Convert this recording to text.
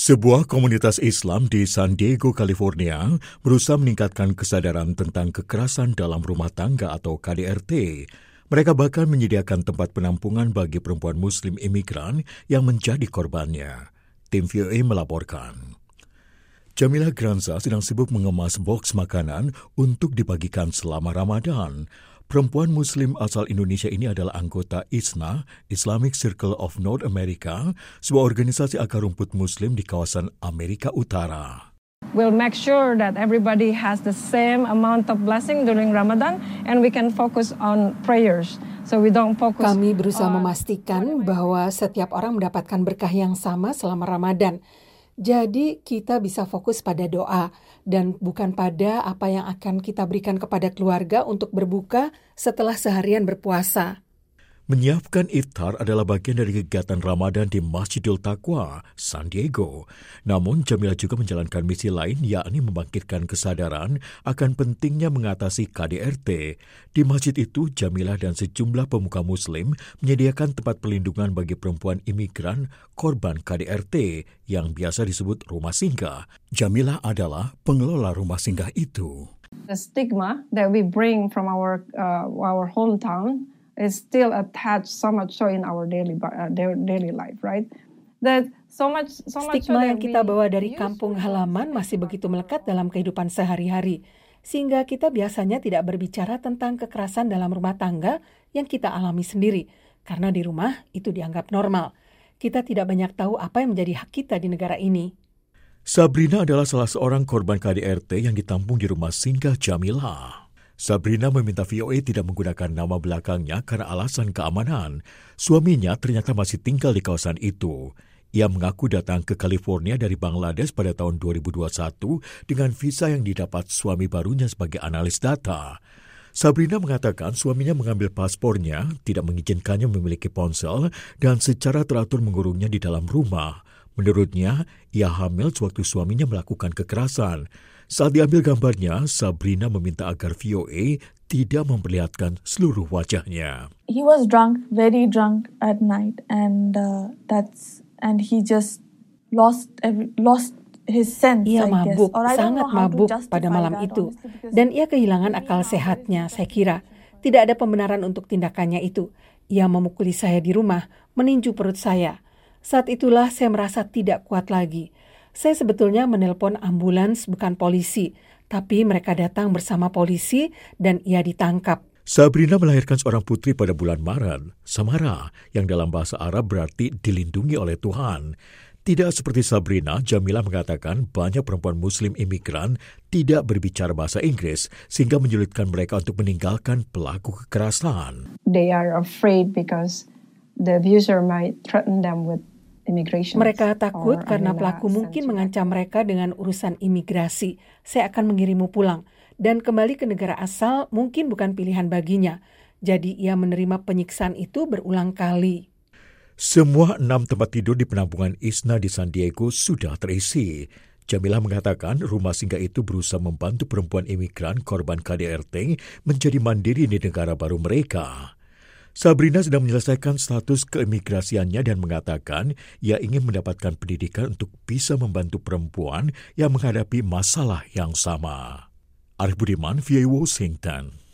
Sebuah komunitas Islam di San Diego, California, berusaha meningkatkan kesadaran tentang kekerasan dalam rumah tangga atau KDRT. Mereka bahkan menyediakan tempat penampungan bagi perempuan Muslim imigran yang menjadi korbannya. Tim VOA melaporkan. Jamila Granza sedang sibuk mengemas boks makanan untuk dibagikan selama Ramadan. Perempuan Muslim asal Indonesia ini adalah anggota ISNA, Islamic Circle of North America, sebuah organisasi akar rumput Muslim di kawasan Amerika Utara. We'll make sure that everybody has the same amount of blessing during Ramadan and we can focus on prayers. So we don't focus. Kami berusaha memastikan bahwa setiap orang mendapatkan berkah yang sama selama Ramadan. Jadi kita bisa fokus pada doa dan bukan pada apa yang akan kita berikan kepada keluarga untuk berbuka setelah seharian berpuasa. Menyiapkan iftar adalah bagian dari kegiatan Ramadan di Masjidul Taqwa, San Diego. Namun, Jamila juga menjalankan misi lain, yakni membangkitkan kesadaran akan pentingnya mengatasi KDRT. Di masjid itu, Jamila dan sejumlah pemuka Muslim menyediakan tempat perlindungan bagi perempuan imigran korban KDRT yang biasa disebut rumah singgah. Jamila adalah pengelola rumah singgah itu. The stigma that we bring from our hometown is still attached so much so in our daily life, right? That so much Stigma yang kita bawa dari kampung halaman masih begitu melekat dalam kehidupan sehari-hari, sehingga kita biasanya tidak berbicara tentang kekerasan dalam rumah tangga yang kita alami sendiri, karena di rumah itu dianggap normal. Kita tidak banyak tahu apa yang menjadi hak kita di negara ini. Sabrina adalah salah seorang korban KDRT yang ditampung di rumah singgah Jamila. Sabrina meminta VOA tidak menggunakan nama belakangnya karena alasan keamanan. Suaminya ternyata masih tinggal di kawasan itu. Ia mengaku datang ke California dari Bangladesh pada tahun 2021 dengan visa yang didapat suami barunya sebagai analis data. Sabrina mengatakan suaminya mengambil paspornya, tidak mengizinkannya memiliki ponsel, dan secara teratur mengurungnya di dalam rumah. Menurutnya, ia hamil sewaktu suaminya melakukan kekerasan. Saat diambil gambarnya, Sabrina meminta agar VOA tidak memperlihatkan seluruh wajahnya. He was drunk, very drunk at night, and he just lost his sense. Ia mabuk, sangat mabuk pada malam itu, dan ia kehilangan akal sehatnya. Saya kira tidak ada pembenaran untuk tindakannya itu. Ia memukuli saya di rumah, meninju perut saya. Saat itulah saya merasa tidak kuat lagi. Saya sebetulnya menelpon ambulans bukan polisi, tapi mereka datang bersama polisi dan ia ditangkap. Sabrina melahirkan seorang putri pada bulan Maret, Samara, yang dalam bahasa Arab berarti dilindungi oleh Tuhan. Tidak seperti Sabrina, Jamila mengatakan banyak perempuan Muslim imigran tidak berbicara bahasa Inggris sehingga menyulitkan mereka untuk meninggalkan pelaku kekerasan. They are afraid because the abuser might threaten them with immigration. Mereka takut karena pelaku mungkin mengancam mereka dengan urusan imigrasi. Saya akan mengirimmu pulang. Dan kembali ke negara asal mungkin bukan pilihan baginya. Jadi ia menerima penyiksaan itu berulang kali. Semua 6 tempat tidur di penampungan ISNA di San Diego sudah terisi. Jamila mengatakan rumah singgah itu berusaha membantu perempuan imigran korban KDRT menjadi mandiri di negara baru mereka. Sabrina sedang menyelesaikan status keimigrasiannya dan mengatakan ia ingin mendapatkan pendidikan untuk bisa membantu perempuan yang menghadapi masalah yang sama. Arif Budiman, VOA Washington.